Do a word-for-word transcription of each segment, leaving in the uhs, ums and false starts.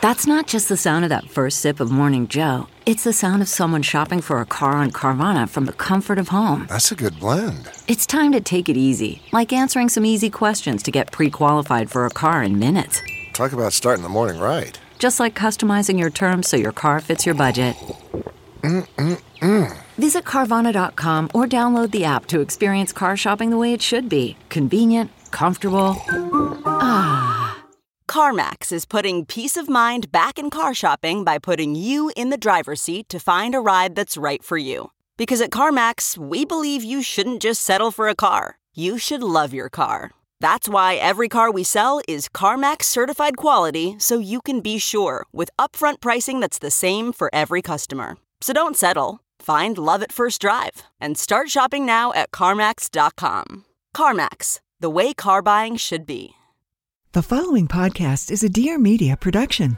That's not just the sound of that first sip of Morning Joe. It's the sound of someone shopping for a car on Carvana from the comfort of home. That's a good blend. It's time to take it easy, like answering some easy questions to get pre-qualified for a car in minutes. Talk about starting the morning right. Just like customizing your terms so your car fits your budget. Mm-mm-mm. Visit Carvana dot com or download the app to experience car shopping the way it should be. Convenient, comfortable. Ah. CarMax is putting peace of mind back in car shopping by putting you in the driver's seat to find a ride that's right for you. Because at CarMax, we believe you shouldn't just settle for a car. You should love your car. That's why every car we sell is CarMax certified quality, so you can be sure with upfront pricing that's the same for every customer. So don't settle. Find love at first drive and start shopping now at CarMax dot com. CarMax, the way car buying should be. The following podcast is a Dear Media production.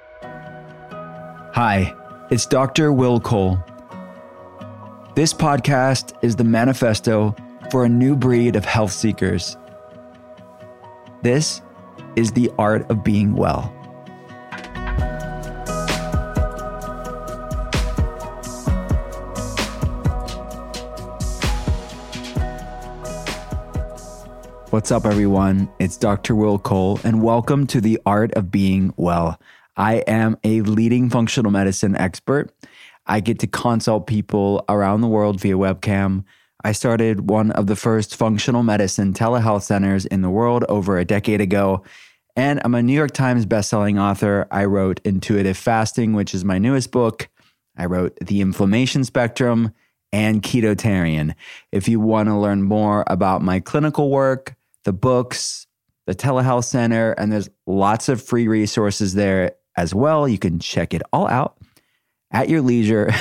Hi, it's Doctor Will Cole. This podcast is the manifesto for a new breed of health seekers. This is the art of being well. What's up, everyone? It's Doctor Will Cole, and welcome to the Art of Being Well. I am a leading functional medicine expert. I get to consult people around the world via webcam. I started one of the first functional medicine telehealth centers in the world over a decade ago, and I'm a New York Times bestselling author. I wrote Intuitive Fasting, which is my newest book. I wrote The Inflammation Spectrum and Ketotarian. If you want to learn more about my clinical work, the books, the telehealth center, and there's lots of free resources there as well. You can check it all out at your leisure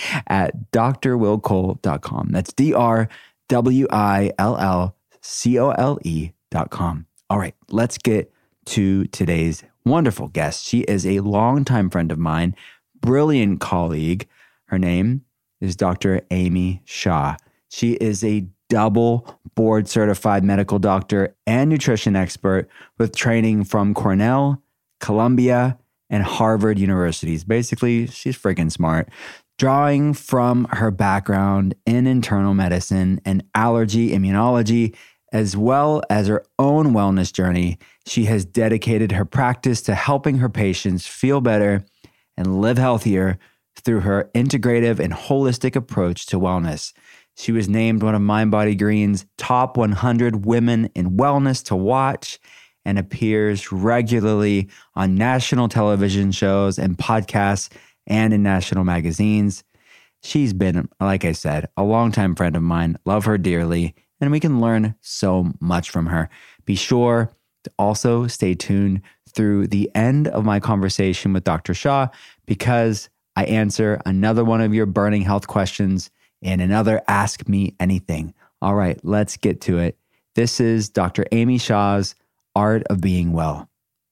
at D R will cole dot com. That's D R W I L L C O L E dot com. All right, let's get to today's wonderful guest. She is a longtime friend of mine, brilliant colleague. Her name is Doctor Amy Shah. She is a double board certified medical doctor and nutrition expert with training from Cornell, Columbia, and Harvard universities. Basically, she's freaking smart. Drawing from her background in internal medicine and allergy immunology, as well as her own wellness journey, she has dedicated her practice to helping her patients feel better and live healthier through her integrative and holistic approach to wellness. She was named one of MindBody Green's top one hundred women in wellness to watch and appears regularly on national television shows and podcasts and in national magazines. She's been, like I said, a longtime friend of mine. Love her dearly, and we can learn so much from her. Be sure to also stay tuned through the end of my conversation with Doctor Shah, because I answer another one of your burning health questions in another Ask Me Anything. All right, let's get to it. This is Doctor Amy Shah's Art of Being Well.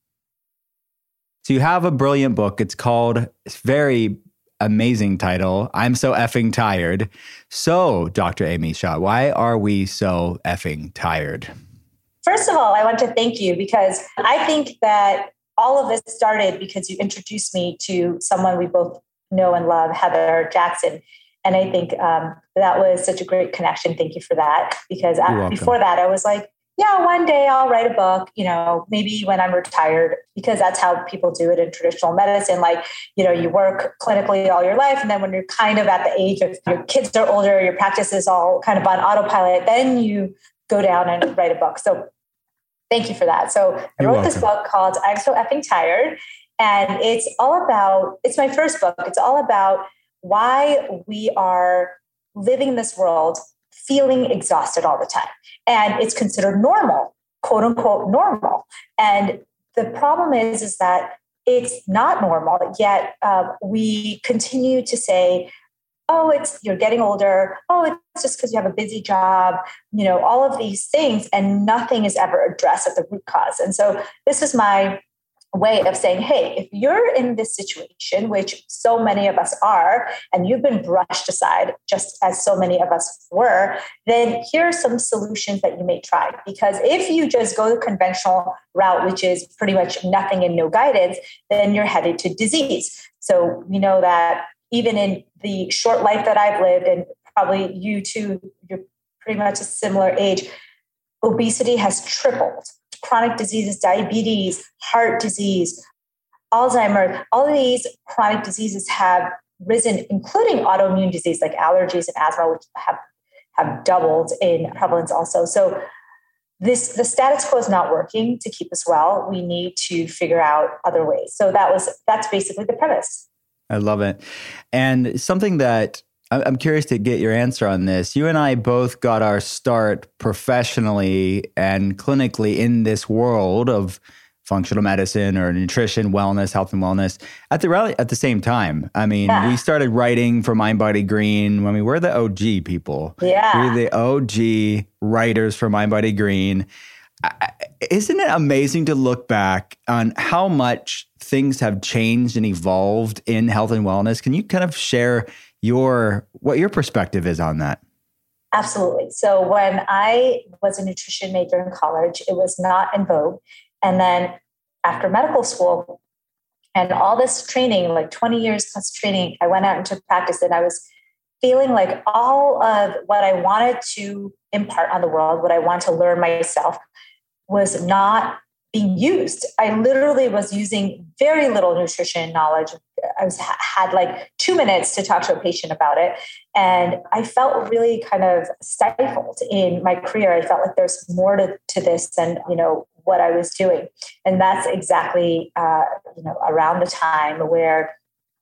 So you have a brilliant book. It's called, it's very amazing title, I'm So Effing Tired. So, Doctor Amy Shah, why are we so effing tired? First of all, I want to thank you, because I think that all of this started because you introduced me to someone we both know and love, Heather Jackson. And I think um, that was such a great connection. Thank you for that. Because I, before that, I was like, yeah, one day I'll write a book, you know, maybe when I'm retired, because that's how people do it in traditional medicine. Like, you know, you work clinically all your life. And then when you're kind of at the age of your kids are older, your practice is all kind of on autopilot, then you go down and write a book. So thank you for that. So I You're wrote welcome. this book called I'm So Effing Tired. And it's all about, it's my first book. It's all about why we are living in this world feeling exhausted all the time. And it's considered normal, quote unquote, normal. And the problem is, is that it's not normal, yet uh, we continue to say, oh, it's, you're getting older. Oh, it's just because you have a busy job, you know, all of these things, and nothing is ever addressed at the root cause. And so this is my way of saying, hey, if you're in this situation, which so many of us are, and you've been brushed aside, just as so many of us were, then here are some solutions that you may try. Because if you just go the conventional route, which is pretty much nothing and no guidance, then you're headed to disease. So we know that even in the short life that I've lived, and probably you too, you're pretty much a similar age, obesity has tripled. Chronic diseases, diabetes, heart disease, Alzheimer's, all of these chronic diseases have risen, including autoimmune disease like allergies and asthma, which have, have doubled in prevalence also. So this the status quo is not working to keep us well. We need to figure out other ways. So that was that's basically the premise. I love it. And something that I'm curious to get your answer on this. You and I both got our start professionally and clinically in this world of functional medicine or nutrition, wellness, health and wellness at the at the same time. I mean, yeah. we started writing for Mind Body Green when we were the O G people. Yeah. We were the O G writers for Mind Body Green. Isn't it amazing to look back on how much things have changed and evolved in health and wellness? Can you kind of share your what your perspective is on that? Absolutely. So when I was a nutrition major in college, it was not in vogue. And then after medical school and all this training, like twenty years plus training, I went out into practice and I was feeling like all of what I wanted to impart on the world, what I wanted to learn myself, was not being used. I literally was using very little nutrition knowledge. I was had like two minutes to talk to a patient about it. And I felt really kind of stifled in my career. I felt like there's more to, to this than, you know, what I was doing. And that's exactly, uh, you know, around the time where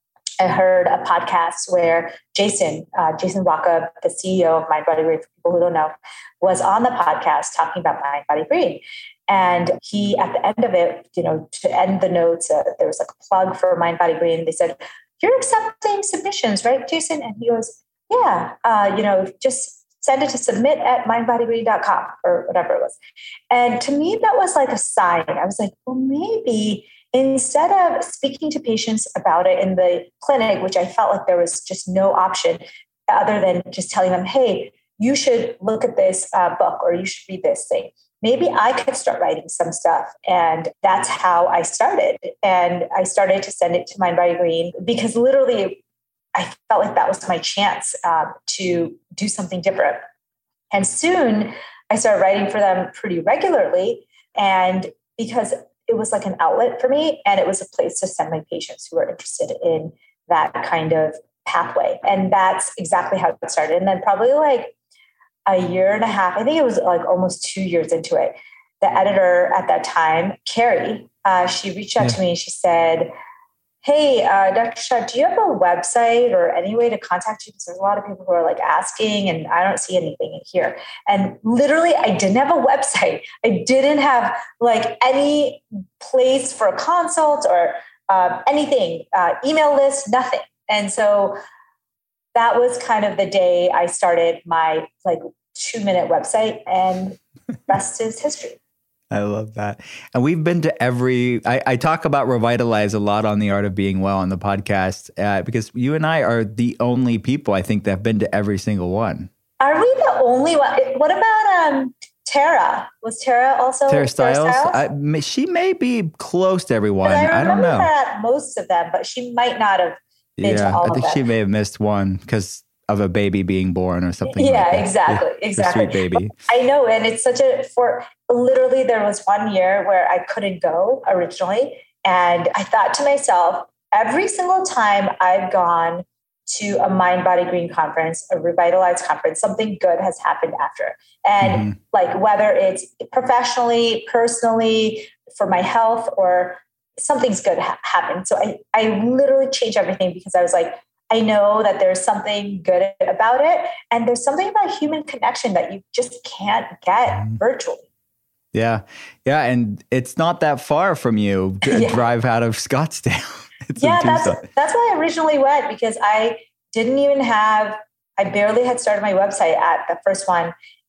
I heard a podcast where Jason, uh, Jason Waka, the C E O of Mind Body Green, for people who don't know, was on the podcast talking about Mind Body Green. And he, at the end of it, you know, to end the notes, uh, there was like a plug for Mind Body Green. They said, "You're accepting submissions, right, Jason?" And he goes, "Yeah, uh, you know, just send it to submit at mind body green dot com or whatever it was." And to me, that was like a sign. I was like, well, maybe instead of speaking to patients about it in the clinic, which I felt like there was just no option other than just telling them, hey, you should look at this uh, book or you should read this thing. Maybe I could start writing some stuff. And that's how I started. And I started to send it to Mind Body Green because literally I felt like that was my chance um, to do something different. And soon I started writing for them pretty regularly. And because it was like an outlet for me and it was a place to send my patients who were interested in that kind of pathway. And that's exactly how it started. And then probably like a year and a half, I think it was like almost two years into it, the editor at that time, Carrie, uh, she reached out yeah. to me and she said, hey, uh, Doctor Shah, do you have a website or any way to contact you? Because there's a lot of people who are like asking and I don't see anything in here. And literally I didn't have a website. I didn't have like any place for a consult or uh, anything, uh, email list, nothing. And so that was kind of the day I started my like two minute website and rest is history. I love that. And we've been to every, I, I talk about Revitalize a lot on the Art of Being Well on the podcast uh, because you and I are the only people I think that have been to every single one. Are we the only one? What about um, Tara? Was Tara also? Tara Stiles? Tara Stiles? I, she may be close to everyone. I, I don't know. That most of them, but she might not have been yeah, to all I think of them. she may have missed one because of a baby being born or something yeah, like that. Exactly, yeah, exactly. Sweet baby. I know. And it's such a, for literally there was one year where I couldn't go originally. And I thought to myself, every single time I've gone to a Mind Body Green conference, a Revitalize conference, something good has happened after. And mm-hmm. like whether it's professionally, personally, for my health or something's good ha- happened. So I, I literally changed everything because I was like, I know that there's something good about it. And there's something about human connection that you just can't get virtually. Yeah. Yeah. And it's not that far from you to yeah. drive out of Scottsdale. It's yeah, that's, that's why I originally went because I didn't even have, I barely had started my website at the first one.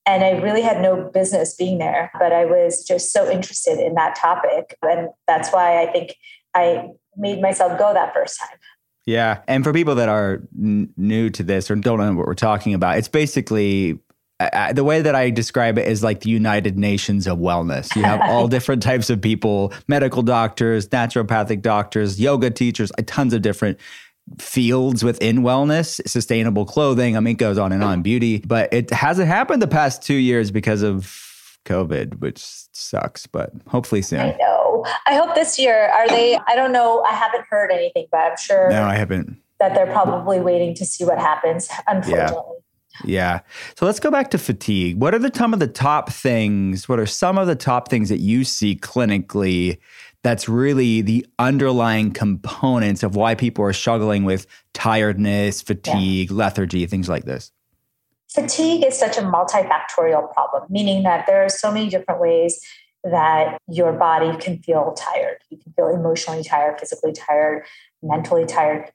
And I really had no business being there, but I was just so interested in that topic. And that's why I think I made myself go that first time. Yeah. And for people that are n- new to this or don't know what we're talking about, it's basically uh, the way that I describe it is like the United Nations of wellness. You have all different types of people, medical doctors, naturopathic doctors, yoga teachers, tons of different fields within wellness, sustainable clothing. I mean, it goes on and on, beauty, but it hasn't happened the past two years because of COVID, which sucks, but hopefully soon. I know. I hope this year, are they, I don't know, I haven't heard anything, but I'm sure. No, I haven't. That they're probably waiting to see what happens, unfortunately. Yeah. Yeah. So let's go back to fatigue. What are the some of the top things? What are some of the top things that you see clinically that's really the underlying components of why people are struggling with tiredness, fatigue, yeah. lethargy, things like this? Fatigue is such a multifactorial problem, meaning that there are so many different ways that your body can feel tired. You can feel emotionally tired, physically tired, mentally tired.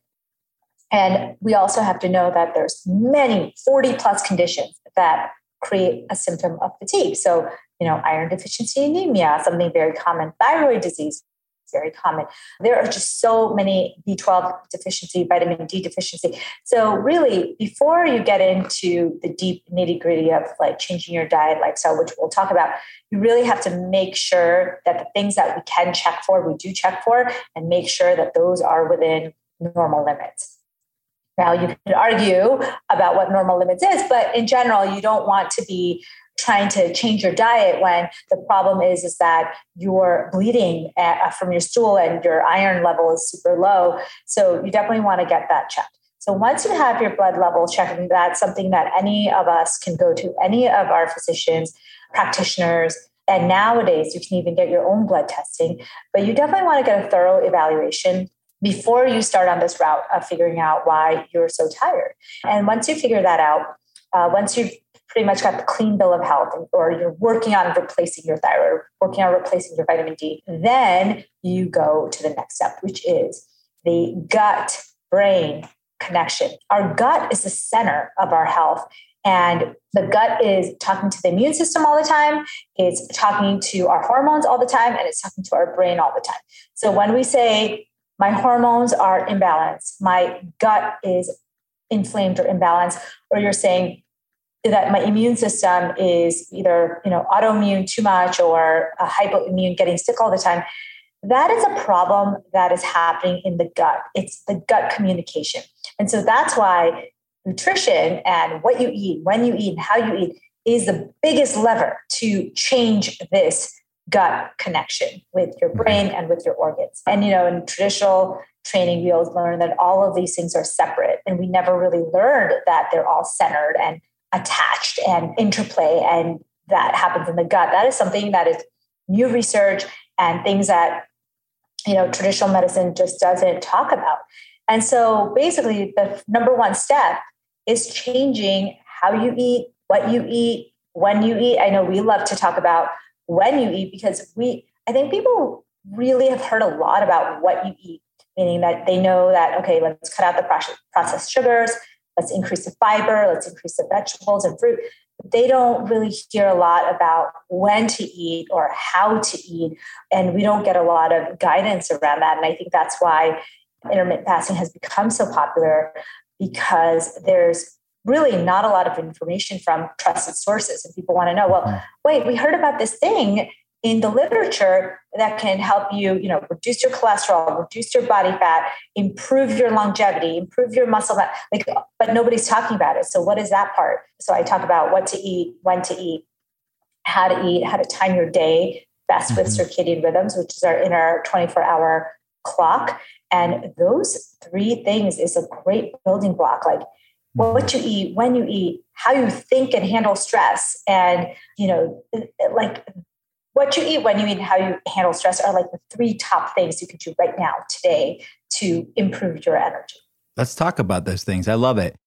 And we also have to know that there's many forty plus conditions that create a symptom of fatigue. So, you know, iron deficiency anemia, something very common, thyroid disease, very common. There are just so many B twelve deficiency, vitamin D deficiency. So really, before you get into the deep nitty gritty of like changing your diet, lifestyle, which we'll talk about, you really have to make sure that the things that we can check for, we do check for, and make sure that those are within normal limits. Now, you could argue about what normal limits is, but in general, you don't want to be trying to change your diet when the problem is, is that you're bleeding at, from your stool and your iron level is super low. So you definitely want to get that checked. So once you have your blood level checked, that's something that any of us can go to any of our physicians, practitioners, and nowadays you can even get your own blood testing, but you definitely want to get a thorough evaluation before you start on this route of figuring out why you're so tired. And once you figure that out, uh, once you've pretty much got the clean bill of health, or you're working on replacing your thyroid, working on replacing your vitamin D, then you go to the next step, which is the gut-brain connection. Our gut is the center of our health. And the gut is talking to the immune system all the time. It's talking to our hormones all the time. And it's talking to our brain all the time. So when we say, my hormones are imbalanced, my gut is inflamed or imbalanced, or you're saying that my immune system is either, you know, autoimmune too much or a hypoimmune, getting sick all the time, that is a problem that is happening in the gut. It's the gut communication. And so that's why nutrition and what you eat, when you eat, and how you eat is the biggest lever to change this gut connection with your brain and with your organs. And, you know, in traditional training, we always learn that all of these things are separate, and we never really learned that they're all centered and attached and interplay, and that happens in the gut. That is something that is new research and things that, you know, traditional medicine just doesn't talk about. And so basically the number one step is changing how you eat, what you eat, when you eat. I know we love to talk about when you eat, because we, I think people really have heard a lot about what you eat, meaning that they know that, okay, let's cut out the processed sugars, let's increase the fiber, let's increase the vegetables and fruit. But they don't really hear a lot about when to eat or how to eat. And we don't get a lot of guidance around that. And I think that's why intermittent fasting has become so popular, because there's really not a lot of information from trusted sources. And people want to know, well, wait, we heard about this thing in the literature that can help you, you know, reduce your cholesterol, reduce your body fat, improve your longevity, improve your muscle fat, like, but nobody's talking about it. So what is that part? So I talk about what to eat, when to eat, how to eat, how to time your day best with circadian rhythms, which is our inner twenty-four hour clock. And those three things is a great building block. Like, what you eat, when you eat, how you think and handle stress. And, you know, like what you eat, when you eat, and how you handle stress are like the three top things you can do right now, today, to improve your energy. Let's talk about those things. I love it.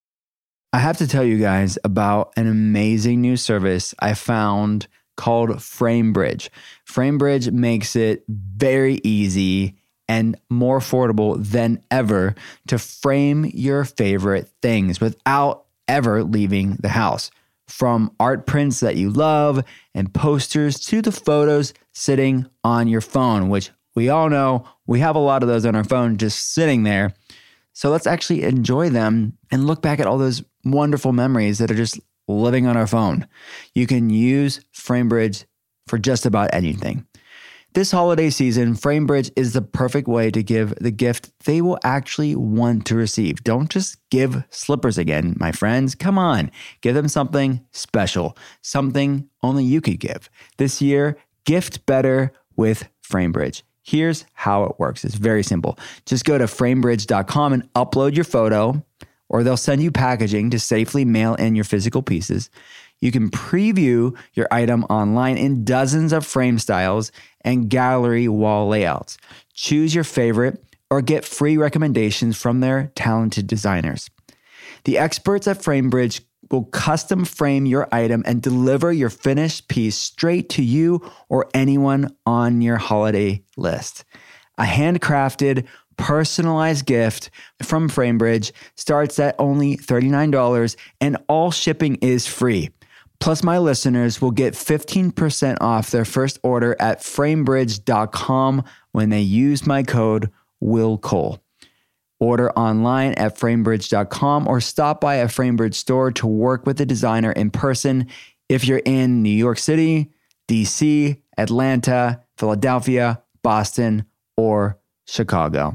I have to tell you guys about an amazing new service I found called FrameBridge. FrameBridge makes it very easy and more affordable than ever to frame your favorite things without ever leaving the house. From art prints that you love and posters to the photos sitting on your phone, which we all know we have a lot of those on our phone just sitting there. So let's actually enjoy them and look back at all those wonderful memories that are just living on our phone. You can use FrameBridge for just about anything. This holiday season, FrameBridge is the perfect way to give the gift they will actually want to receive. Don't just give slippers again, my friends. Come on, give them something special, something only you could give. This year, gift better with FrameBridge. Here's how it works. It's very simple. Just go to framebridge dot com and upload your photo, or they'll send you packaging to safely mail in your physical pieces. You can preview your item online in dozens of frame styles and gallery wall layouts. Choose your favorite or get free recommendations from their talented designers. The experts at FrameBridge will custom frame your item and deliver your finished piece straight to you or anyone on your holiday list. A handcrafted, personalized gift from FrameBridge starts at only thirty-nine dollars and all shipping is free. Plus, my listeners will get fifteen percent off their first order at framebridge dot com when they use my code WILLCOLE. Order online at framebridge dot com or stop by a FrameBridge store to work with the designer in person if you're in New York City, D C, Atlanta, Philadelphia, Boston, or Chicago.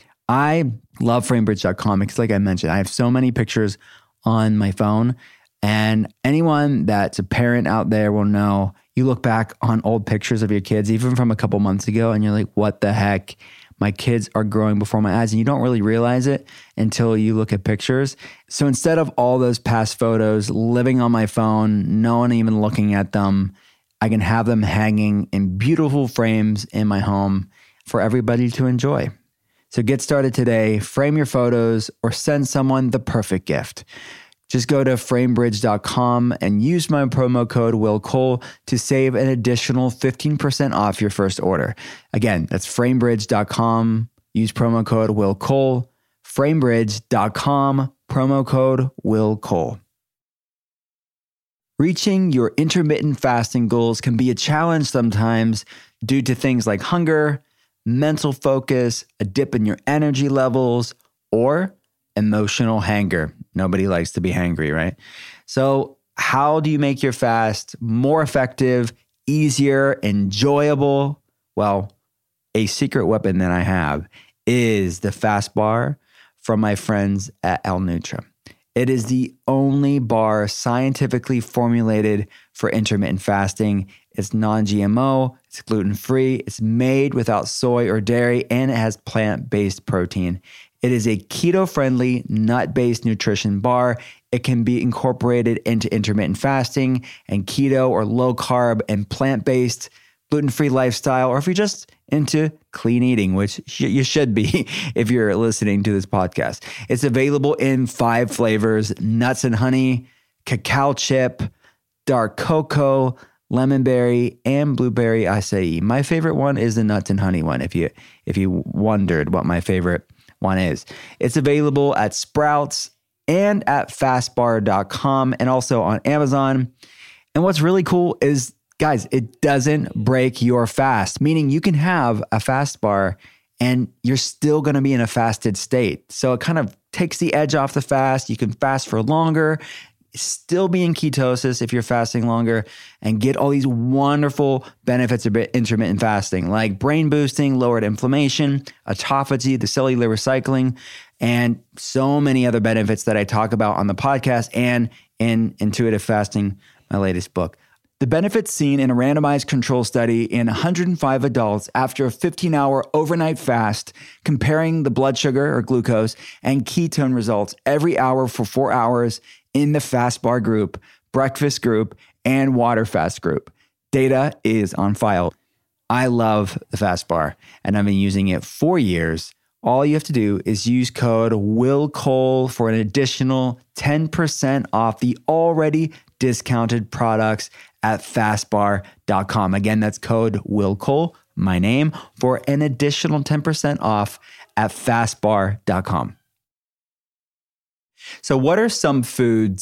I love framebridge dot com because, like I mentioned, I have so many pictures on my phone. And anyone that's a parent out there will know, you look back on old pictures of your kids, even from a couple months ago, and you're like, what the heck? My kids are growing before my eyes. And you don't really realize it until you look at pictures. So instead of all those past photos living on my phone, no one even looking at them, I can have them hanging in beautiful frames in my home for everybody to enjoy. So get started today, frame your photos, or send someone the perfect gift. Just go to framebridge dot com and use my promo code WILLCOLE to save an additional fifteen percent off your first order. Again, that's framebridge dot com. Use promo code WILLCOLE. framebridge dot com, promo code WILLCOLE. Reaching your intermittent fasting goals can be a challenge sometimes due to things like hunger, mental focus, a dip in your energy levels, or emotional hanger. Nobody likes to be hangry, right? So how do you make your fast more effective, easier, enjoyable? Well, a secret weapon that I have is the Fast Bar from my friends at Alnutra. It is the only bar scientifically formulated for intermittent fasting. It's non-G M O, it's gluten-free, it's made without soy or dairy, and it has plant-based protein. It is a keto-friendly, nut-based nutrition bar. It can be incorporated into intermittent fasting and keto or low-carb and plant-based gluten-free lifestyle, or if you're just into clean eating, which you should be if you're listening to this podcast. It's available in five flavors: nuts and honey, cacao chip, dark cocoa, lemon berry, and blueberry acai. My favorite one is the nuts and honey one, if you if you wondered what my favorite one is. It's available at Sprouts and at fast bar dot com and also on Amazon. And what's really cool is, guys, it doesn't break your fast, meaning you can have a fast bar and you're still going to be in a fasted state. So it kind of takes the edge off the fast. You can fast for longer, still be in ketosis if you're fasting longer, and get all these wonderful benefits of intermittent fasting, like brain boosting, lowered inflammation, autophagy, the cellular recycling, and so many other benefits that I talk about on the podcast and in Intuitive Fasting, my latest book. The benefits seen in a randomized control study in one hundred five adults after a fifteen-hour overnight fast, comparing the blood sugar or glucose and ketone results every hour for four hours in the fast bar group, breakfast group, and water fast group. Data is on file. I love the fast bar, and I've been using it for years. All you have to do is use code WILLCOLE for an additional ten percent off the already discounted products at fast bar dot com. Again, that's code WILLCOLE, my name, for an additional ten percent off at fast bar dot com. So what are some foods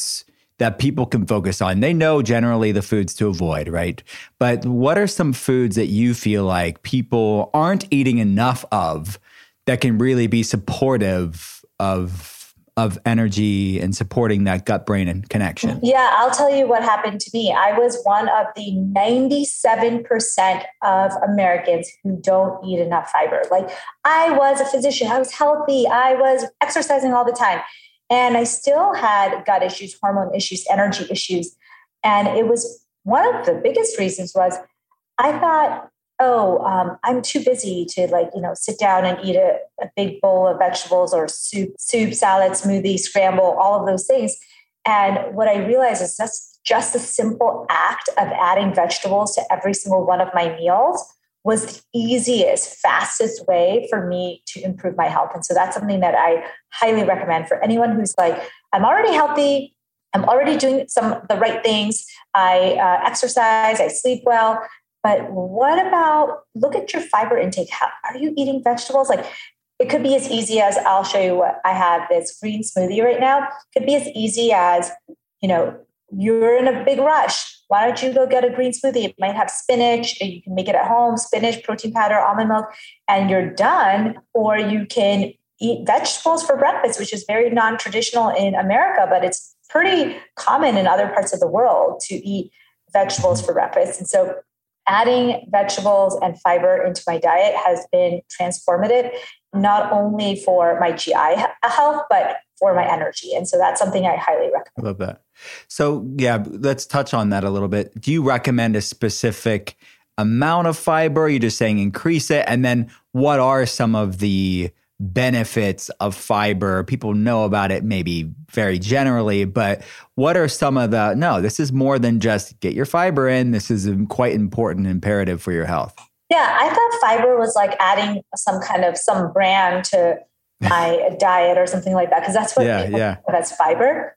that people can focus on? They know generally the foods to avoid, right? But what are some foods that you feel like people aren't eating enough of that can really be supportive of of energy and supporting that gut brain and connection? Yeah, I'll tell you what happened to me. I was one of the ninety-seven percent of Americans who don't eat enough fiber. Like, I was a physician, I was healthy, I was exercising all the time, and I still had gut issues, hormone issues, energy issues. And it was one of the biggest reasons was I thought, oh, um, I'm too busy to like, you know, sit down and eat a, a big bowl of vegetables or soup, soup, salad, smoothie, scramble, all of those things. And what I realized is that's just a simple act of adding vegetables to every single one of my meals was the easiest, fastest way for me to improve my health. And so that's something that I highly recommend for anyone who's like, I'm already healthy, I'm already doing some of the right things, I uh, exercise, I sleep well. But what about, look at your fiber intake. How, are you eating vegetables? Like, it could be as easy as, I'll show you what I have, this green smoothie right now. It could be as easy as, you know, you're in a big rush. Why don't you go get a green smoothie? It might have spinach, or you can make it at home, spinach, protein powder, almond milk, and you're done. Or you can eat vegetables for breakfast, which is very non-traditional in America, but it's pretty common in other parts of the world to eat vegetables for breakfast. And so adding vegetables and fiber into my diet has been transformative, not only for my G I health, but for my energy. And so that's something I highly recommend. I love that. So yeah, let's touch on that a little bit. Do you recommend a specific amount of fiber? Are you just saying increase it? And then what are some of the benefits of fiber? People know about it maybe very generally, but what are some of the, no, this is more than just get your fiber in. This is a quite important imperative for your health. Yeah, I thought fiber was like adding some kind of some brand to my diet or something like that, because that's what yeah, yeah. that's fiber.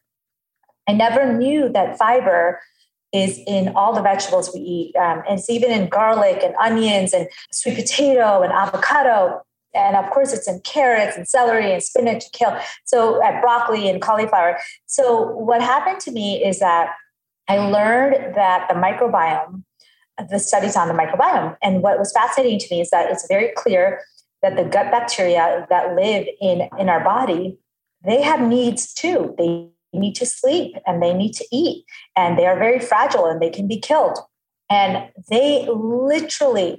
I never knew that fiber is in all the vegetables we eat. Um, and it's even in garlic and onions and sweet potato and avocado. And of course, it's in carrots and celery and spinach and kale. So at broccoli and cauliflower. So what happened to me is that I learned that the microbiome, the studies on the microbiome, and what was fascinating to me is that it's very clear that the gut bacteria that live in, in our body, they have needs too. They need to sleep and they need to eat, and they are very fragile and they can be killed. And they literally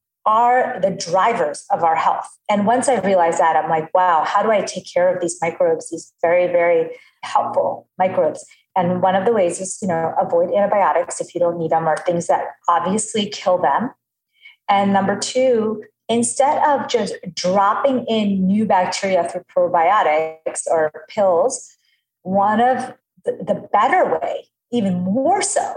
are the drivers of our health. And once I realized that, I'm like, wow, how do I take care of these microbes, these very, very helpful microbes? And one of the ways is, you know, avoid antibiotics if you don't need them, or things that obviously kill them. And number two, instead of just dropping in new bacteria through probiotics or pills, one of the, the better way, even more so,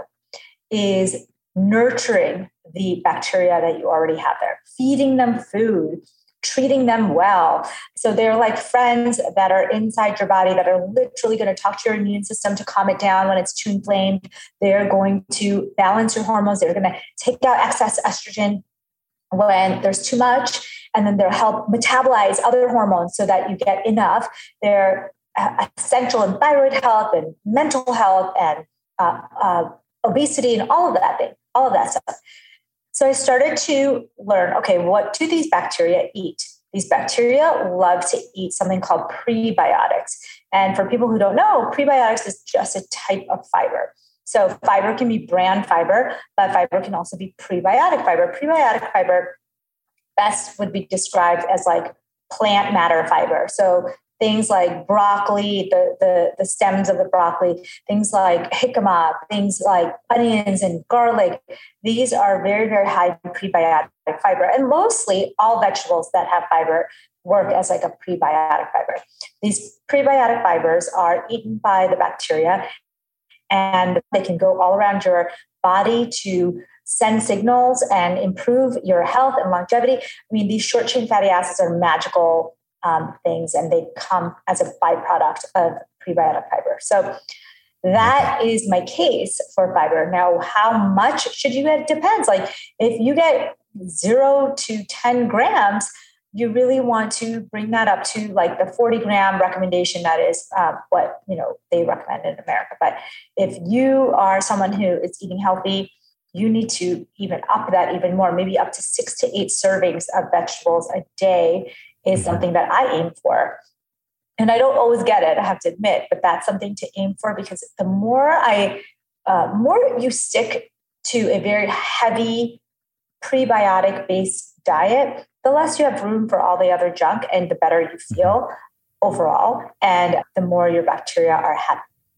is nurturing the bacteria that you already have there, feeding them food, treating them well. So they're like friends that are inside your body that are literally going to talk to your immune system to calm it down when it's too inflamed. They're going to balance your hormones. They're going to take out excess estrogen when there's too much, and then they'll help metabolize other hormones so that you get enough. They're essential in thyroid health and mental health and uh, uh, obesity and all of that thing, all of that stuff. So I started to learn, okay, what do these bacteria eat? These bacteria love to eat something called prebiotics. And for people who don't know, prebiotics is just a type of fiber. So fiber can be bran fiber, but fiber can also be prebiotic fiber. Prebiotic fiber best would be described as like plant matter fiber. So things like broccoli, the, the, the stems of the broccoli, things like jicama, things like onions and garlic. These are very, very high prebiotic fiber. And mostly all vegetables that have fiber work as like a prebiotic fiber. These prebiotic fibers are eaten by the bacteria, and they can go all around your body to send signals and improve your health and longevity. I mean, these short chain fatty acids are magical Um, things, and they come as a byproduct of prebiotic fiber. So that is my case for fiber. Now, how much should you get? It depends. Like if you get zero to ten grams, you really want to bring that up to like the forty gram recommendation. That is uh, what, you know, they recommend in America. But if you are someone who is eating healthy, you need to even up that even more, maybe up to six to eight servings of vegetables a day is something that I aim for. And I don't always get it, I have to admit, but that's something to aim for, because the more I, uh, more you stick to a very heavy prebiotic based diet, the less you have room for all the other junk and the better you feel overall. And the more your bacteria are happy.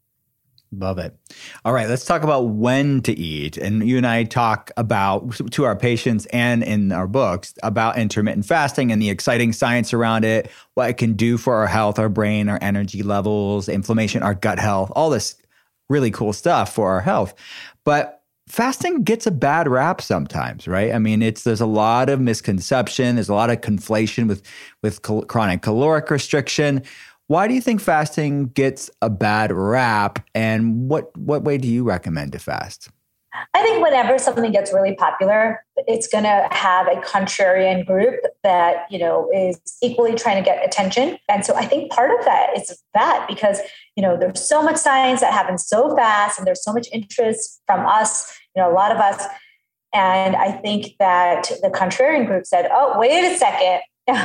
Love it. All right, let's talk about when to eat. And you and I talk about, to our patients and in our books, about intermittent fasting and the exciting science around it, what it can do for our health, our brain, our energy levels, inflammation, our gut health, all this really cool stuff for our health. But fasting gets a bad rap sometimes, right? I mean, it's there's a lot of misconception. There's a lot of conflation with, with cal- chronic caloric restriction. Why do you think fasting gets a bad rap, and what what way do you recommend to fast? I think whenever something gets really popular, it's going to have a contrarian group that, you know, is equally trying to get attention. And so I think part of that is that because, you know, there's so much science that happens so fast and there's so much interest from us, you know, a lot of us. And I think that the contrarian group said, oh, wait a second,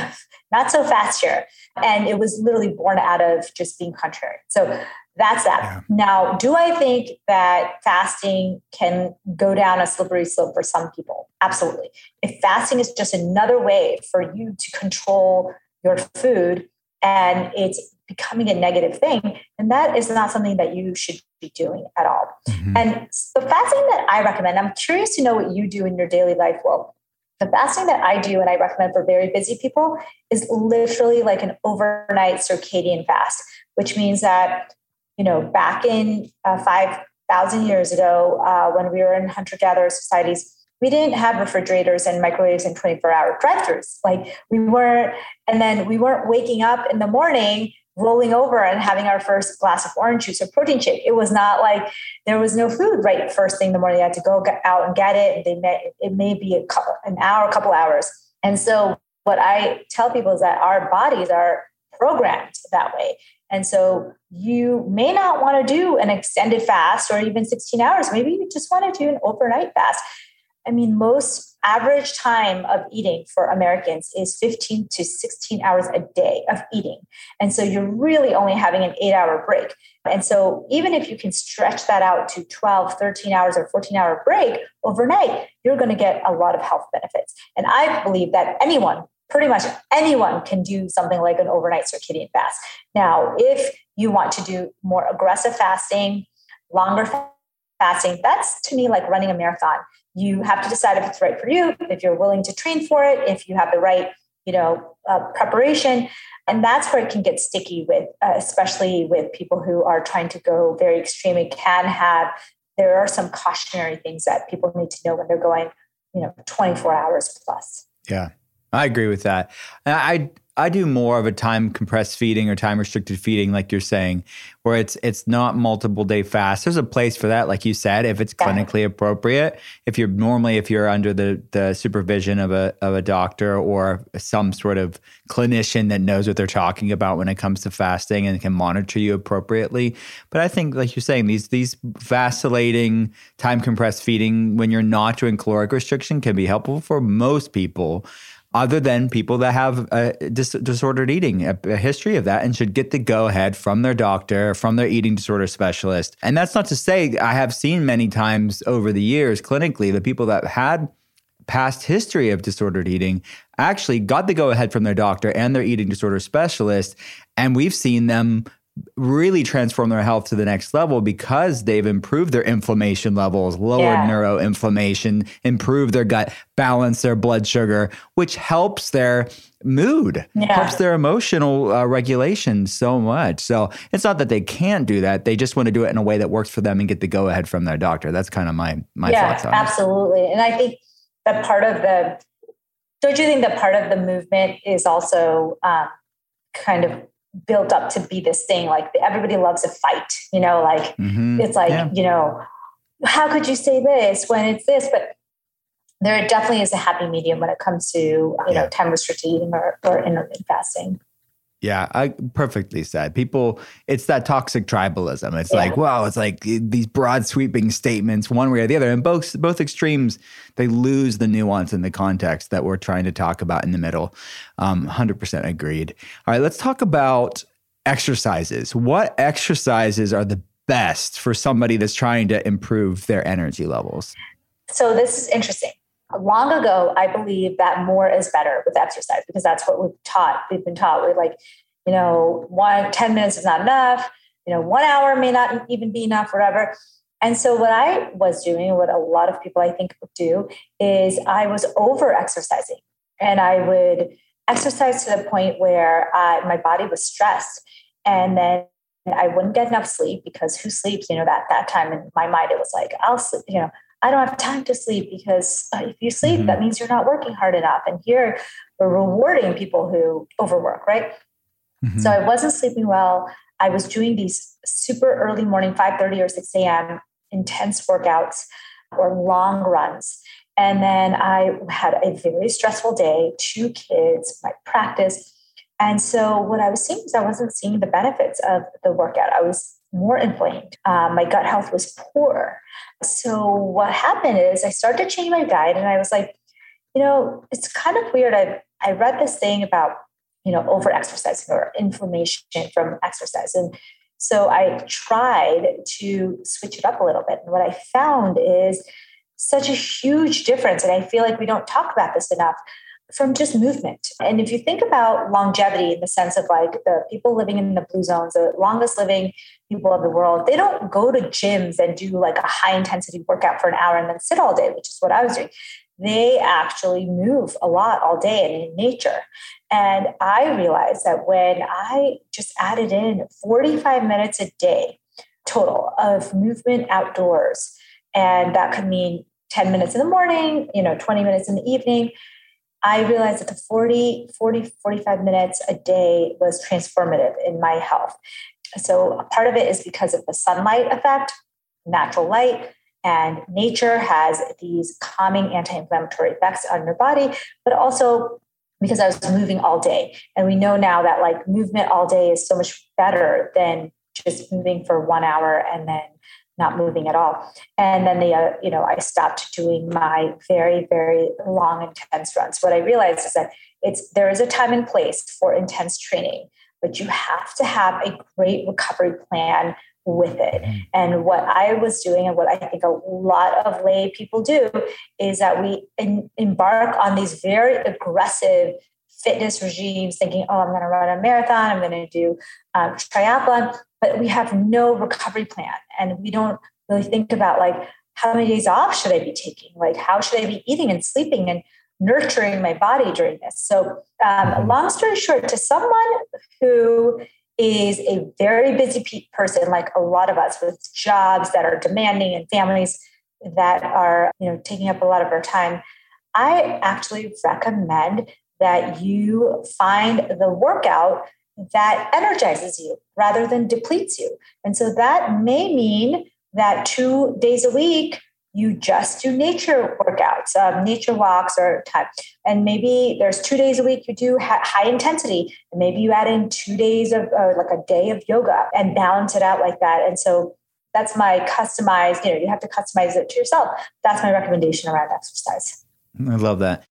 not so fast here. And it was literally born out of just being contrary. So that's that. Yeah. Now, do I think that fasting can go down a slippery slope for some people? Absolutely. If fasting is just another way for you to control your food and it's becoming a negative thing, then that is not something that you should be doing at all. Mm-hmm. And the fasting that I recommend, I'm curious to know what you do in your daily life. Well, the fasting that I do and I recommend for very busy people is literally like an overnight circadian fast, which means that, you know, back in uh, five thousand years ago, uh, when we were in hunter-gatherer societies, we didn't have refrigerators and microwaves and twenty-four hour drive-thrus. Like we weren't, and then we weren't waking up in the morning, rolling over and having our first glass of orange juice or protein shake. It was not like there was no food right first thing in the morning. You had to go get out and get it. And they may, it may be a couple, an hour, a couple hours. And so what I tell people is that our bodies are programmed that way. And so you may not want to do an extended fast or even sixteen hours. Maybe you just want to do an overnight fast. I mean, most average time of eating for Americans is fifteen to sixteen hours a day of eating. And so you're really only having an eight hour break. And so even if you can stretch that out to twelve, thirteen hours or fourteen hour break overnight, you're going to get a lot of health benefits. And I believe that anyone, pretty much anyone can do something like an overnight circadian fast. Now, if you want to do more aggressive fasting, longer fasting, that's to me like running a marathon. You have to decide if it's right for you, if you're willing to train for it, if you have the right, you know, uh, preparation. And that's where it can get sticky with, uh, especially with people who are trying to go very extreme. It can have, there are some cautionary things that people need to know when they're going, you know, twenty-four hours plus. Yeah, I agree with that. I I do more of a time compressed feeding or time restricted feeding, like you're saying, where it's it's not multiple day fast. There's a place for that, like you said, if it's clinically appropriate. If you're normally if you're under the the supervision of a of a doctor or some sort of clinician that knows what they're talking about when it comes to fasting and can monitor you appropriately. But I think, like you're saying, these these vacillating time compressed feeding when you're not doing caloric restriction can be helpful for most people, other than people that have a dis- disordered eating, a, a history of that, and should get the go-ahead from their doctor, from their eating disorder specialist. And that's not to say, I have seen many times over the years clinically, the people that had past history of disordered eating actually got the go-ahead from their doctor and their eating disorder specialist, and we've seen them really transform their health to the next level because they've improved their inflammation levels, lowered yeah. neuroinflammation, improved their gut, balanced their blood sugar, which helps their mood, yeah. helps their emotional uh, regulation so much. So it's not that they can't do that. They just want to do it in a way that works for them and get the go-ahead from their doctor. That's kind of my, my yeah, thoughts on absolutely. it. And I think that part of the, don't you think that part of the movement is also um, kind of built up to be this thing, like everybody loves a fight, you know, like mm-hmm. it's like, yeah. you know, how could you say this when it's this? But there definitely is a happy medium when it comes to, you yeah. know, time restricted eating or, or intermittent fasting. Yeah, I perfectly said. People, it's that toxic tribalism. It's yeah. like, wow, it's like these broad sweeping statements one way or the other. And both both extremes, they lose the nuance and the context that we're trying to talk about in the middle. Um, one hundred percent agreed. All right, let's talk about exercises. What exercises are the best for somebody that's trying to improve their energy levels? So this is interesting. Long ago, I believe that more is better with exercise because that's what we've taught. We've been taught. We're like, you know, one, ten minutes is not enough. You know, one hour may not even be enough, whatever. And so what I was doing, what a lot of people I think do, is I was over exercising, and I would exercise to the point where uh, my body was stressed, and then I wouldn't get enough sleep because who sleeps? You know, that that time in my mind it was like, I'll sleep. You know. I don't have time to sleep because if you sleep, mm-hmm. that means you're not working hard enough. And here we're rewarding people who overwork, right? Mm-hmm. So I wasn't sleeping well. I was doing these super early morning, five thirty or six a.m. intense workouts or long runs. And then I had a very stressful day, two kids, my practice. And so what I was seeing is I wasn't seeing the benefits of the workout. I was more inflamed. Um, my gut health was poor. So what happened is I started to change my diet, and I was like, you know, it's kind of weird. I I read this thing about, you know, over exercising or inflammation from exercise. And so I tried to switch it up a little bit. And what I found is such a huge difference. And I feel like we don't talk about this enough, from just movement. And if you think about longevity in the sense of like the people living in the blue zones, the longest living people of the world, they don't go to gyms and do like a high intensity workout for an hour and then sit all day, which is what I was doing. They actually move a lot all day and in nature. And I realized that when I just added in forty-five minutes a day total of movement outdoors, and that could mean ten minutes in the morning, you know, twenty minutes in the evening, I realized that the forty, forty, forty-five minutes a day was transformative in my health. So part of it is because of the sunlight effect, natural light, and nature has these calming anti-inflammatory effects on your body, but also because I was moving all day. And we know now that like movement all day is so much better than just moving for one hour and then not moving at all. And then the, uh, you know, I stopped doing my very, very long, intense runs. What I realized is that it's, there is a time and place for intense training, but you have to have a great recovery plan with it. And what I was doing, and what I think a lot of lay people do, is that we in, embark on these very aggressive fitness regimes, thinking, oh, I'm going to run a marathon, I'm going to do um, triathlon, but we have no recovery plan. And we don't really think about like, how many days off should I be taking? Like, how should I be eating and sleeping and nurturing my body during this? So um, long story short, to someone who is a very busy pe- person, like a lot of us, with jobs that are demanding and families that are, you know, taking up a lot of our time, I actually recommend that you find the workout that energizes you rather than depletes you. And so that may mean that two days a week, you just do nature workouts, um, nature walks or time. And maybe there's two days a week you do ha- high intensity. And maybe you add in two days of, or like a day of yoga and balance it out like that. And so that's my customized, you know, you have to customize it to yourself. That's my recommendation around exercise. I love that.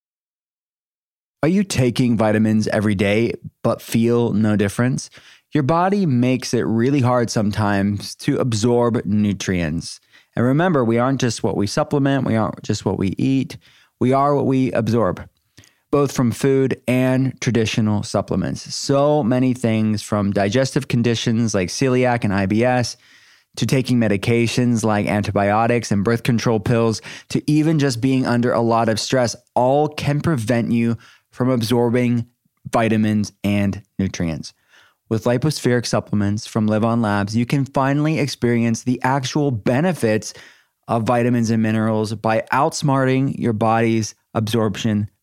Are you taking vitamins every day but feel no difference? Your body makes it really hard sometimes to absorb nutrients. And remember, we aren't just what we supplement, we aren't just what we eat, we are what we absorb, both from food and traditional supplements. So many things, from digestive conditions like celiac and I B S, to taking medications like antibiotics and birth control pills, to even just being under a lot of stress, all can prevent you from absorbing vitamins and nutrients. With Lipospheric supplements from Live On Labs, you can finally experience the actual benefits of vitamins and minerals by outsmarting your body's absorption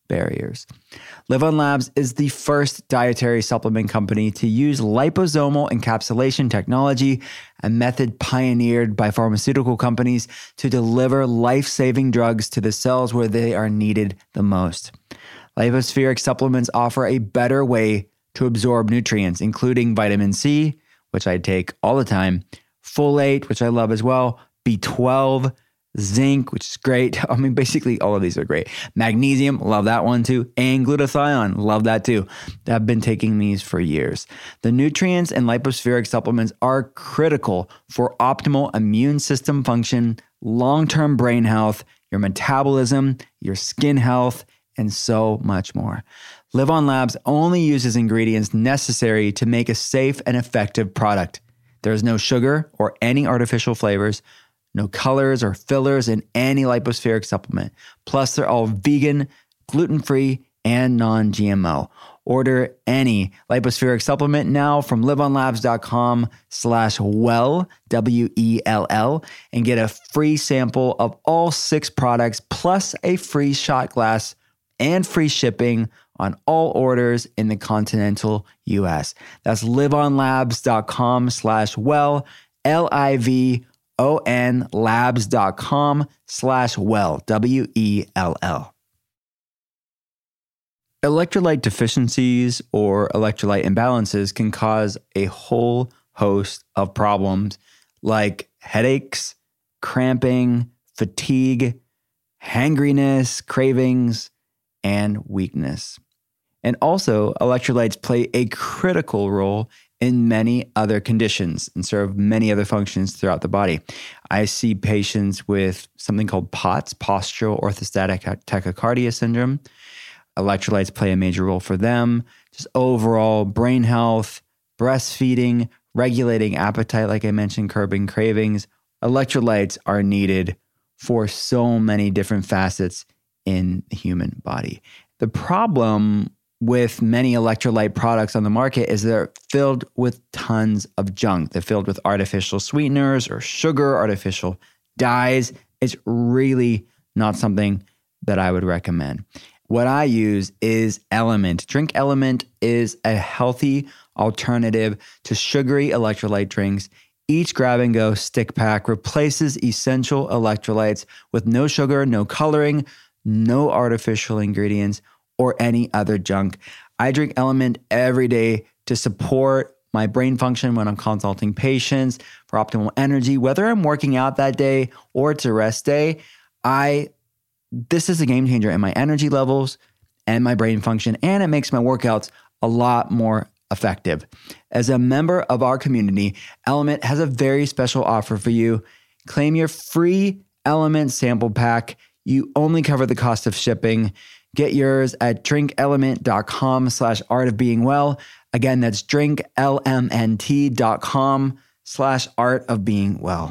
barriers. LivOn Labs is the first dietary supplement company to use liposomal encapsulation technology, a method pioneered by pharmaceutical companies to deliver life-saving drugs to the cells where they are needed the most. Lipospheric supplements offer a better way to absorb nutrients, including vitamin C, which I take all the time, folate, which I love as well, B twelve, zinc, which is great. I mean, basically all of these are great. Magnesium, love that one too. And glutathione, love that too. I've been taking these for years. The nutrients and lipospheric supplements are critical for optimal immune system function, long-term brain health, your metabolism, your skin health, and so much more. LivOn Labs only uses ingredients necessary to make a safe and effective product. There is no sugar or any artificial flavors, no colors or fillers in any lipospheric supplement. Plus, they're all vegan, gluten-free, and non-G M O. Order any lipospheric supplement now from livonlabs.com slash well, W E L L, and get a free sample of all six products, plus a free shot glass and free shipping on all orders in the continental U S. That's livonlabs.com slash well, L I V O N labs.com slash well, W E L L. Electrolyte deficiencies or electrolyte imbalances can cause a whole host of problems like headaches, cramping, fatigue, hangriness, cravings, and weakness. And also, electrolytes play a critical role in many other conditions and serve many other functions throughout the body. I see patients with something called POTS, postural orthostatic tachycardia syndrome. Electrolytes play a major role for them. Just overall brain health, breastfeeding, regulating appetite, like I mentioned, curbing cravings. Electrolytes are needed for so many different facets in the human body. The problem with many electrolyte products on the market is they're filled with tons of junk. They're filled with artificial sweeteners or sugar, artificial dyes. It's really not something that I would recommend. What I use is Element. Drink Element is a healthy alternative to sugary electrolyte drinks. Each grab-and-go stick pack replaces essential electrolytes with no sugar, no coloring, no artificial ingredients, or any other junk. I drink Element every day to support my brain function when I'm consulting patients for optimal energy. Whether I'm working out that day or it's a rest day, I this is a game changer in my energy levels and my brain function, and it makes my workouts a lot more effective. As a member of our community, Element has a very special offer for you. Claim your free Element sample pack. You only cover the cost of shipping. Get yours at drinkelement.com slash art of being well. Again, that's drinklmnt.com slash art of being well.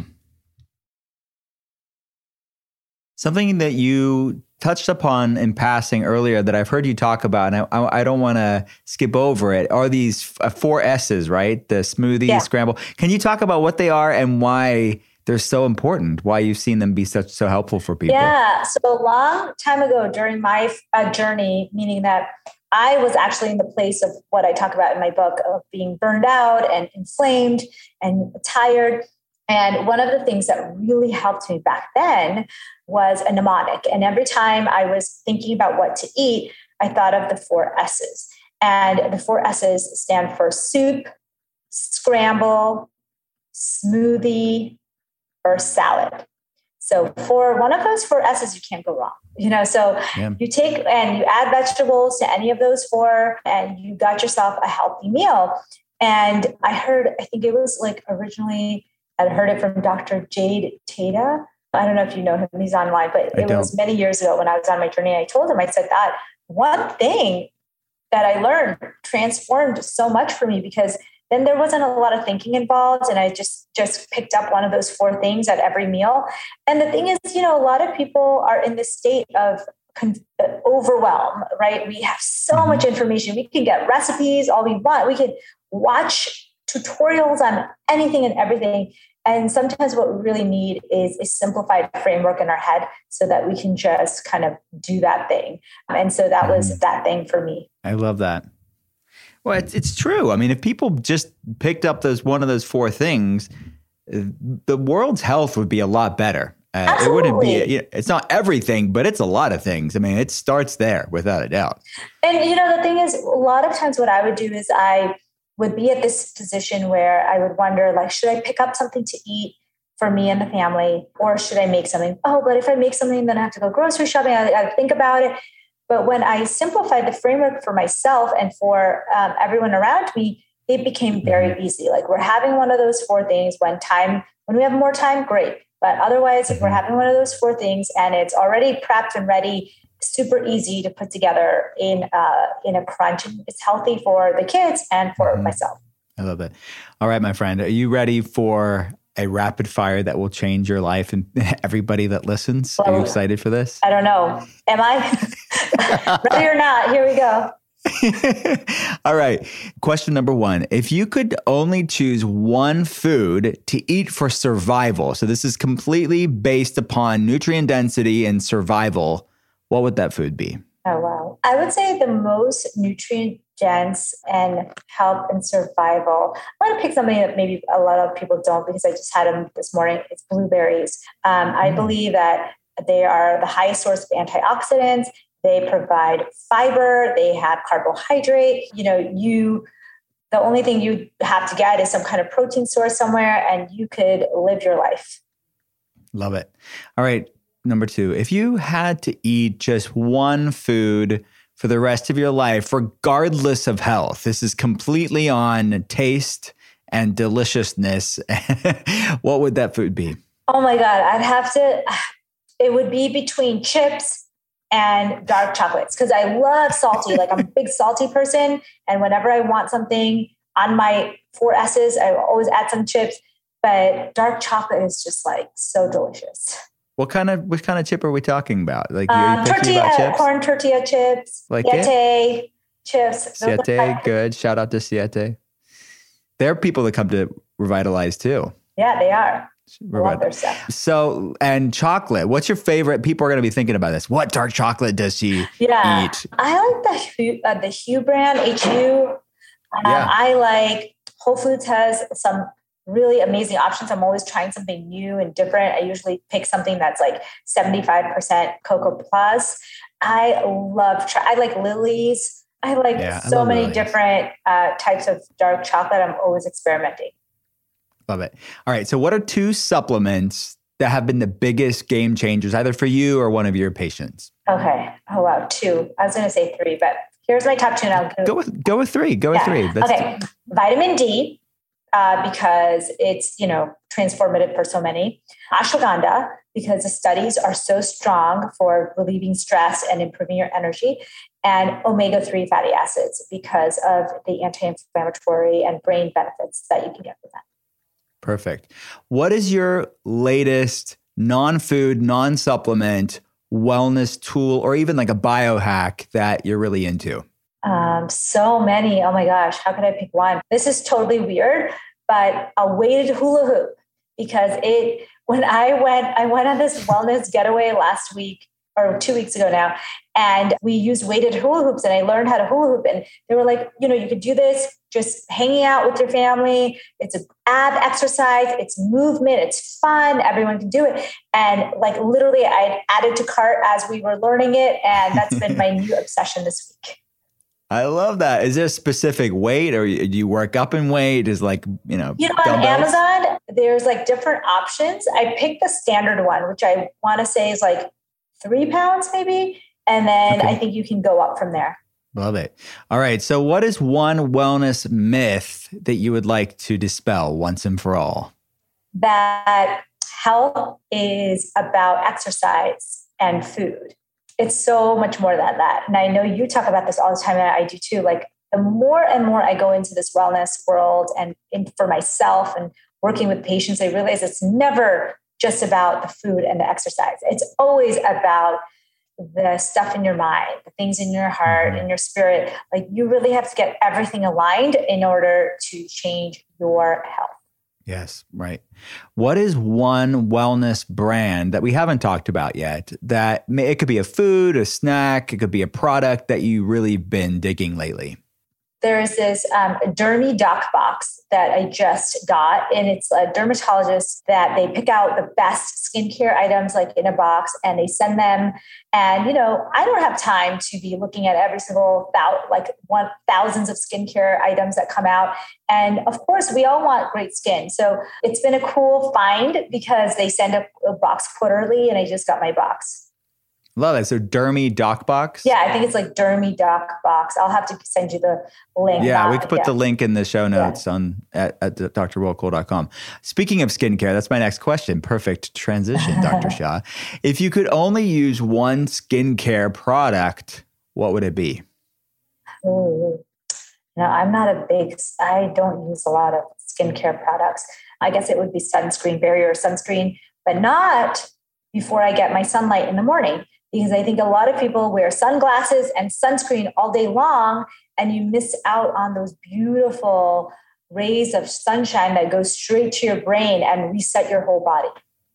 Something that you touched upon in passing earlier that I've heard you talk about, and I, I don't want to skip over it, are these four S's, right? The smoothie, yeah. Scramble. Can you talk about what they are and why they're so important, why you've seen them be such so helpful for people? Yeah. So a long time ago during my uh, journey, meaning that I was actually in the place of what I talk about in my book of being burned out and inflamed and tired. And one of the things that really helped me back then was a mnemonic. And every time I was thinking about what to eat, I thought of the four S's. And the four S's stand for soup, scramble, smoothie, or salad. So for one of those four S's, you can't go wrong. You know, so yeah. You take and you add vegetables to any of those four, and you got yourself a healthy meal. And I heard, I think it was like originally, I heard it from Doctor Jade Teta. I don't know if you know him, he's online, but I it don't. was many years ago when I was on my journey. I told him, I said that one thing that I learned transformed so much for me, because then there wasn't a lot of thinking involved. And I just, just picked up one of those four things at every meal. And the thing is, you know, a lot of people are in this state of con- overwhelm, right? We have so much information. We can get recipes all we want. We can watch tutorials on anything and everything. And sometimes what we really need is a simplified framework in our head so that we can just kind of do that thing. And so that was mm. that thing for me. I love that. Well, it's, it's true. I mean, if people just picked up those one of those four things, the world's health would be a lot better. Uh, it wouldn't be, you know, it's not everything, but it's a lot of things. I mean, it starts there without a doubt. And, you know, the thing is, a lot of times what I would do is I would be at this position where I would wonder, like, should I pick up something to eat for me and the family, or should I make something? Oh, but if I make something, then I have to go grocery shopping. I, I think about it. But when I simplified the framework for myself and for um, everyone around me, it became very easy. Like, we're having one of those four things when time, when we have more time, great. But otherwise, if we're having one of those four things and it's already prepped and ready, super easy to put together in uh, in a crunch. It's healthy for the kids and for mm-hmm. myself. I love it. All right, my friend, are you ready for a rapid fire that will change your life and everybody that listens? Well, are you excited for this? I don't know. Am I? Ready or not? Here we go. All right. Question number one. If you could only choose one food to eat for survival, so this is completely based upon nutrient density and survival, what would that food be? Oh, wow. I would say the most nutrient dense and help in survival. I'm going to pick something that maybe a lot of people don't, because I just had them this morning. It's blueberries. Um, I mm. believe that they are the highest source of antioxidants. They provide fiber. They have carbohydrate. You know, you, the only thing you have to get is some kind of protein source somewhere, and you could live your life. Love it. All right. Number two, if you had to eat just one food for the rest of your life, regardless of health, this is completely on taste and deliciousness, what would that food be? Oh my God. I'd have to, it would be between chips and dark chocolates, because I love salty. Like, I'm a big salty person. And whenever I want something on my four S's, I always add some chips. But dark chocolate is just like so delicious. What kind of what kind of chip are we talking about? Like, um, tortilla, corn tortilla chips, like Siete chips. Siete, good. Shout out to Siete. There are people that come to Revitalize too. Yeah, they are. I love their stuff. So, and chocolate. What's your favorite? People are going to be thinking about this. What dark chocolate does she yeah. eat? I like the Hu, uh, the Hu brand, H U. Um, yeah. I like Whole Foods has some really amazing options. I'm always trying something new and different. I usually pick something that's like seventy-five percent Cocoa Plus. I love, I like Lily's. I like yeah, so I many Lily's. different uh, types of dark chocolate. I'm always experimenting. Love it. All right. So what are two supplements that have been the biggest game changers, either for you or one of your patients? Okay. Oh, wow. Two. I was going to say three, but here's my top two. Now. Go with, go with three. Go with yeah. three. That's okay. T- Vitamin D, uh, because it's, you know, transformative for so many. Ashwagandha, because the studies are so strong for relieving stress and improving your energy. And omega three fatty acids, because of the anti-inflammatory and brain benefits that you can get from that. Perfect. What is your latest non-food, non-supplement wellness tool, or even like a biohack that you're really into? Um, so many. Oh my gosh. How could I pick one? This is totally weird, but a weighted hula hoop, because it, when I went, I went on this wellness getaway last week or two weeks ago now, and we used weighted hula hoops, and I learned how to hula hoop. And they were like, you know, you could do this just hanging out with your family. It's an ab exercise. It's movement. It's fun. Everyone can do it. And like literally I added to cart as we were learning it. And that's been my new obsession this week. I love that. Is there a specific weight, or do you work up in weight? Is like, you know, you know, dumbbells? On Amazon, there's like different options. I picked the standard one, which I want to say is like three pounds maybe. And then okay. I think you can go up from there. Love it. All right. So what is one wellness myth that you would like to dispel once and for all? That health is about exercise and food. It's so much more than that. And I know you talk about this all the time, and I do too. Like, the more and more I go into this wellness world and in, for myself and working with patients, I realize it's never just about the food and the exercise. It's always about the stuff in your mind, the things in your heart and your spirit. Like, you really have to get everything aligned in order to change your health. Yes, right. What is one wellness brand that we haven't talked about yet that may, it could be a food, a snack, it could be a product that you really been digging lately? There's this um, Dermy Doc Box that I just got, and it's a dermatologist that they pick out the best skincare items like in a box and they send them. And, you know, I don't have time to be looking at every single about like one thousands of skincare items that come out. And of course, we all want great skin. So it's been a cool find because they send a, a box quarterly, and I just got my box. Love it. So Dermy Doc Box? Yeah, I think it's like Dermy Doc Box. I'll have to send you the link. Yeah, uh, we could put yeah. the link in the show notes yeah. on at, at d r will cole dot com. Speaking of skincare, that's my next question. Perfect transition, Doctor Shah. If you could only use one skincare product, what would it be? Ooh. No, I'm not a big, I don't use a lot of skincare products. I guess it would be sunscreen, barrier sunscreen, but not before I get my sunlight in the morning. Because I think a lot of people wear sunglasses and sunscreen all day long, and you miss out on those beautiful rays of sunshine that go straight to your brain and reset your whole body.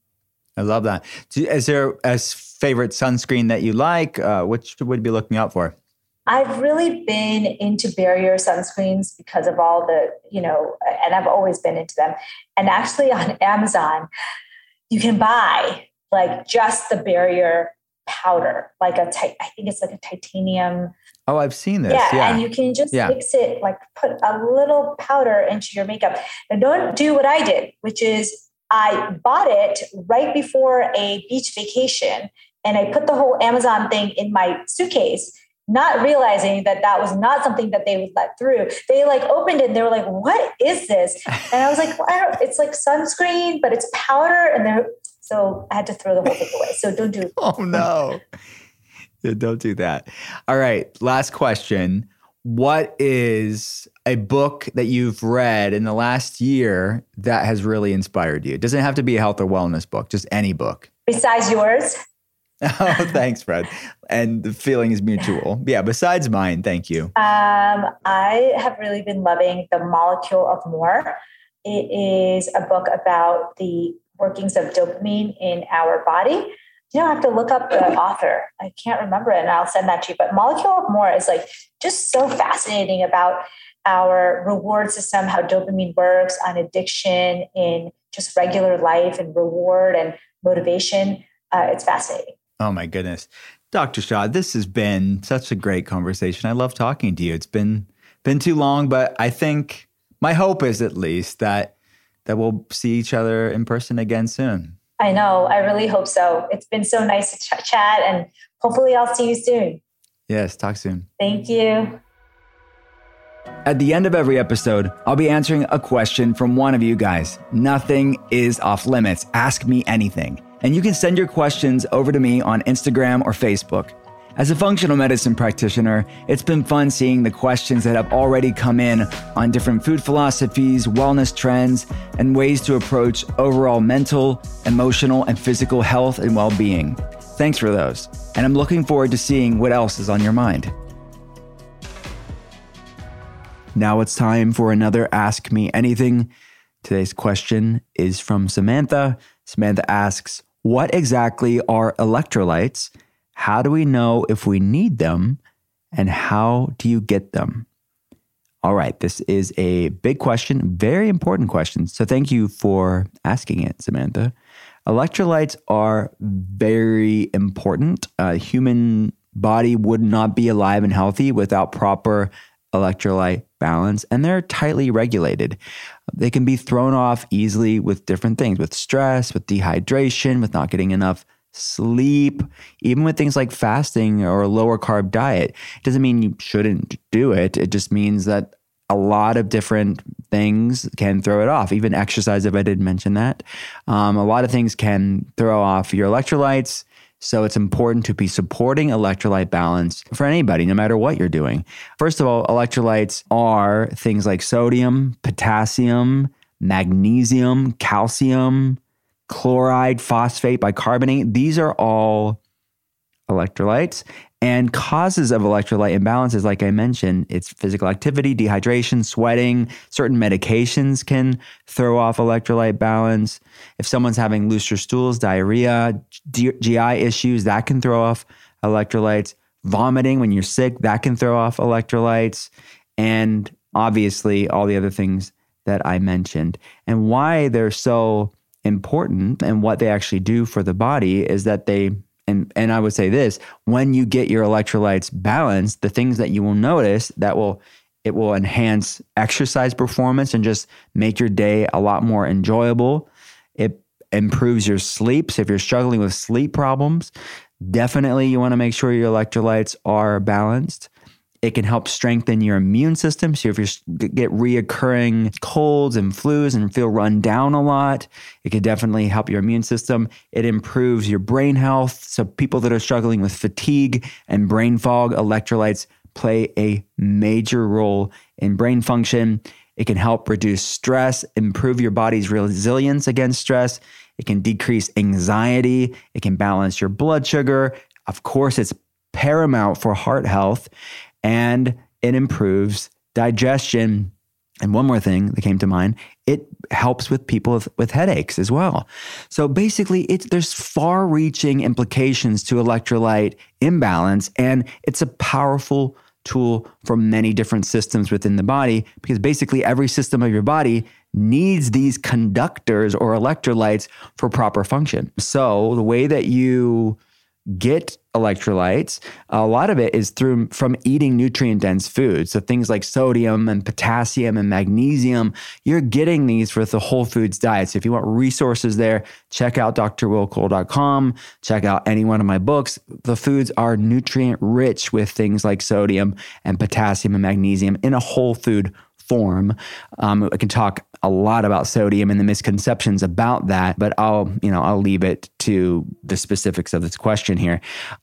I love that. Is there a favorite sunscreen that you like? Uh, which would you be looking out for? I've really been into barrier sunscreens because of all the, you know, and I've always been into them. And actually on Amazon, you can buy like just the barrier powder, like a, ti- I think it's like a titanium. Oh, I've seen this. Yeah, yeah. And you can just yeah. mix it, like put a little powder into your makeup. And don't do what I did, which is I bought it right before a beach vacation. And I put the whole Amazon thing in my suitcase, not realizing that that was not something that they would let through. They like opened it and they were like, what is this? And I was like, well, I don't, it's like sunscreen, but it's powder. And they're, so I had to throw the whole thing away. So don't do it. Oh, no. Yeah, don't do that. All right. Last question. What is a book that you've read in the last year that has really inspired you? It doesn't have to be a health or wellness book, just any book. Besides yours? Oh, thanks, Fred. And the feeling is mutual. Yeah, besides mine, thank you. Um, I have really been loving The Molecule of More. It is a book about the workings of dopamine in our body. You don't have to look up the author. I can't remember it, and I'll send that to you. But Molecule of More is like just so fascinating about our reward system, how dopamine works on addiction in just regular life and reward and motivation. Uh, it's fascinating. Oh my goodness. Doctor Shah, this has been such a great conversation. I love talking to you. It's been been too long, but I think my hope is at least that that we'll see each other in person again soon. I know. I really hope so. It's been so nice to ch- chat, and hopefully I'll see you soon. Yes, talk soon. Thank you. At the end of every episode, I'll be answering a question from one of you guys. Nothing is off limits. Ask me anything. And you can send your questions over to me on Instagram or Facebook. As a functional medicine practitioner, it's been fun seeing the questions that have already come in on different food philosophies, wellness trends, and ways to approach overall mental, emotional, and physical health and well-being. Thanks for those. And I'm looking forward to seeing what else is on your mind. Now it's time for another Ask Me Anything. Today's question is from Samantha. Samantha asks, what exactly are electrolytes? How do we know if we need them? And how do you get them? All right, this is a big question, very important question. So thank you for asking it, Samantha. Electrolytes are very important. A human body would not be alive and healthy without proper electrolyte balance, and they're tightly regulated. They can be thrown off easily with different things, with stress, with dehydration, with not getting enough sleep, even with things like fasting or a lower carb diet. It doesn't mean you shouldn't do it. It just means that a lot of different things can throw it off. Even exercise, if I did mention that. Um, a lot of things can throw off your electrolytes. So it's important to be supporting electrolyte balance for anybody, no matter what you're doing. First of all, electrolytes are things like sodium, potassium, magnesium, calcium, chloride, phosphate, bicarbonate. These are all electrolytes. And causes of electrolyte imbalances, like I mentioned, it's physical activity, dehydration, sweating. Certain medications can throw off electrolyte balance. If someone's having looser stools, diarrhea, G I issues, that can throw off electrolytes. Vomiting when you're sick, that can throw off electrolytes. And obviously, all the other things that I mentioned. And why they're so important and what they actually do for the body is that they And, and I would say this, when you get your electrolytes balanced, the things that you will notice that will, it will enhance exercise performance and just make your day a lot more enjoyable. It improves your sleep. So if you're struggling with sleep problems, definitely you want to make sure your electrolytes are balanced. It can help strengthen your immune system. So if you get reoccurring colds and flus and feel run down a lot, it can definitely help your immune system. It improves your brain health. So people that are struggling with fatigue and brain fog, electrolytes play a major role in brain function. It can help reduce stress, improve your body's resilience against stress. It can decrease anxiety. It can balance your blood sugar. Of course, it's paramount for heart health. And it improves digestion. And one more thing that came to mind, it helps with people with, with headaches as well. So basically, it's, there's far-reaching implications to electrolyte imbalance, and it's a powerful tool for many different systems within the body, because basically every system of your body needs these conductors or electrolytes for proper function. So the way that you get electrolytes, a lot of it is through from eating nutrient-dense foods. So things like sodium and potassium and magnesium, you're getting these with the whole foods diet. So if you want resources there, check out D R will cole dot com, check out any one of my books. The foods are nutrient-rich with things like sodium and potassium and magnesium in a whole food form. Um, I can talk a lot about sodium and the misconceptions about that, but I'll, you know, I'll leave it to the specifics of this question here.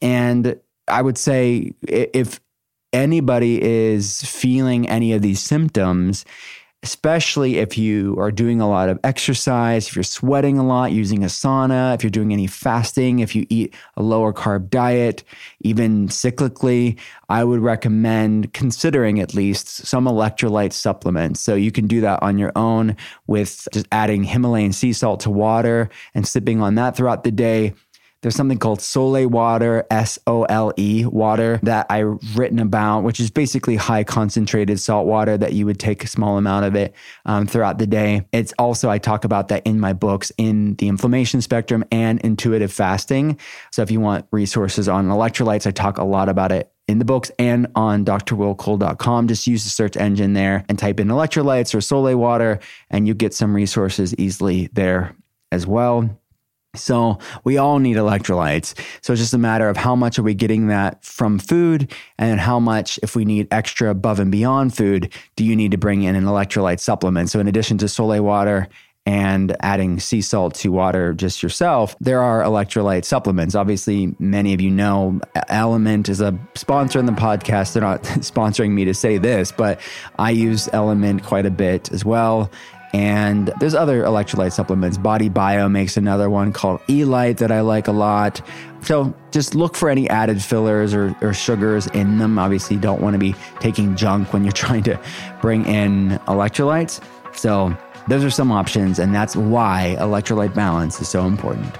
And I would say if anybody is feeling any of these symptoms, especially if you are doing a lot of exercise, if you're sweating a lot, using a sauna, if you're doing any fasting, if you eat a lower carb diet, even cyclically, I would recommend considering at least some electrolyte supplements. So you can do that on your own with just adding Himalayan sea salt to water and sipping on that throughout the day. There's something called Sole water, S O L E water, that I've written about, which is basically high concentrated salt water that you would take a small amount of it um, throughout the day. It's also, I talk about that in my books, in the inflammation spectrum and intuitive fasting. So if you want resources on electrolytes, I talk a lot about it in the books and on D R will cole dot com. Just use the search engine there and type in electrolytes or Sole water, and you get some resources easily there as well. So we all need electrolytes. So it's just a matter of how much are we getting that from food, and how much, if we need extra above and beyond food, do you need to bring in an element supplement. So in addition to Sole water and adding sea salt to water just yourself, there are electrolyte supplements. Obviously, many of you know Element is a sponsor in the podcast. They're not sponsoring me to say this, but I use Element quite a bit as well. And there's other electrolyte supplements. Body Bio makes another one called Elite that I like a lot. So just look for any added fillers or, or sugars in them. Obviously, you don't want to be taking junk when you're trying to bring in electrolytes. So those are some options, and that's why electrolyte balance is so important.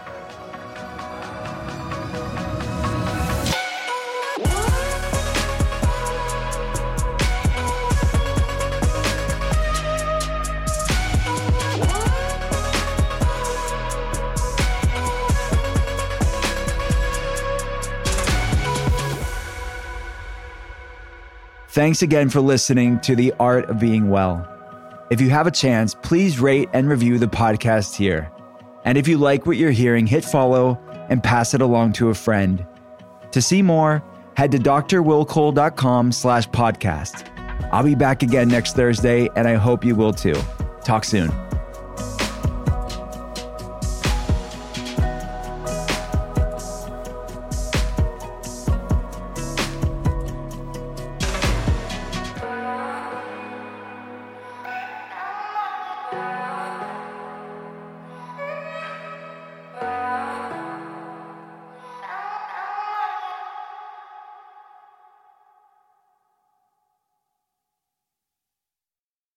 Thanks again for listening to The Art of Being Well. If you have a chance, please rate and review the podcast here. And if you like what you're hearing, hit follow and pass it along to a friend. To see more, head to D R will cole dot com slash podcast. I'll be back again next Thursday, and I hope you will too. Talk soon.